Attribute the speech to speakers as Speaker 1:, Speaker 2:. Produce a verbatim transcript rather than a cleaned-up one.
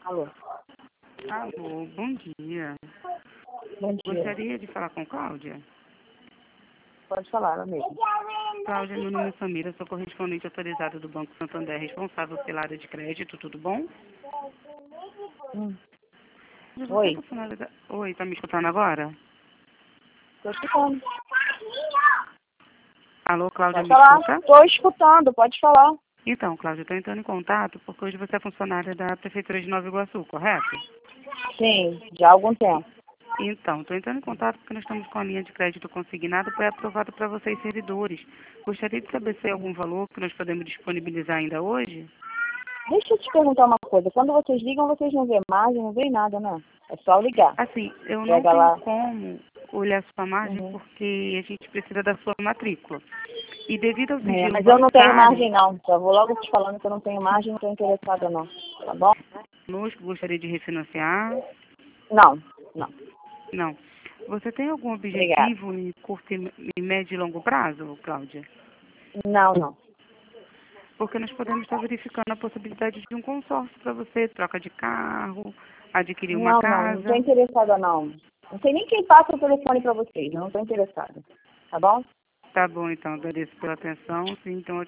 Speaker 1: Alô.
Speaker 2: Alô, bom dia.
Speaker 1: Bom dia.
Speaker 2: Gostaria de falar com Cláudia?
Speaker 1: Pode falar, ela mesmo.
Speaker 2: Cláudia, meu nome é Samira, sou correspondente autorizada do Banco Santander, responsável pela área de crédito, tudo bom?
Speaker 1: Hum.
Speaker 2: Você
Speaker 1: Oi.
Speaker 2: é funcionária da... Oi, tá me escutando agora?
Speaker 1: Tô escutando.
Speaker 2: Alô, Cláudia,
Speaker 1: Pode
Speaker 2: me
Speaker 1: falar.
Speaker 2: escuta?
Speaker 1: Tô escutando, pode falar.
Speaker 2: Então, Cláudia, estou entrando em contato porque hoje você é funcionária da Prefeitura de Nova Iguaçu, correto?
Speaker 1: Sim, já há algum tempo.
Speaker 2: Então, estou entrando em contato porque nós estamos com a linha de crédito consignada para aprovado para vocês servidores. Gostaria de saber se tem algum valor que nós podemos disponibilizar ainda hoje?
Speaker 1: Deixa eu te perguntar uma coisa. Quando vocês ligam, vocês não vê margem, não vê nada, né? É só ligar.
Speaker 2: Assim, eu não
Speaker 1: Pega
Speaker 2: tenho
Speaker 1: lá.
Speaker 2: como olhar sua margem
Speaker 1: Uhum.
Speaker 2: porque a gente precisa da sua matrícula. E devido ao
Speaker 1: É,
Speaker 2: sigilo
Speaker 1: mas eu não tenho
Speaker 2: bancário,
Speaker 1: margem, não. Já vou logo te falando que eu não tenho margem, não estou interessada, não. Tá bom?
Speaker 2: conosco, gostaria de refinanciar.
Speaker 1: Não, não.
Speaker 2: Não. Você tem algum
Speaker 1: Obrigada.
Speaker 2: objetivo em curto e e médio e longo prazo, Cláudia?
Speaker 1: Não, não.
Speaker 2: Porque nós podemos estar verificando a possibilidade de um consórcio para você, troca de carro, adquirir uma
Speaker 1: Não, não. Não estou
Speaker 2: casa.
Speaker 1: interessada, não. Não sei nem quem passa o telefone para vocês. Não estou interessada. Tá bom?
Speaker 2: Tá bom, então, agradeço pela atenção. Sim, então,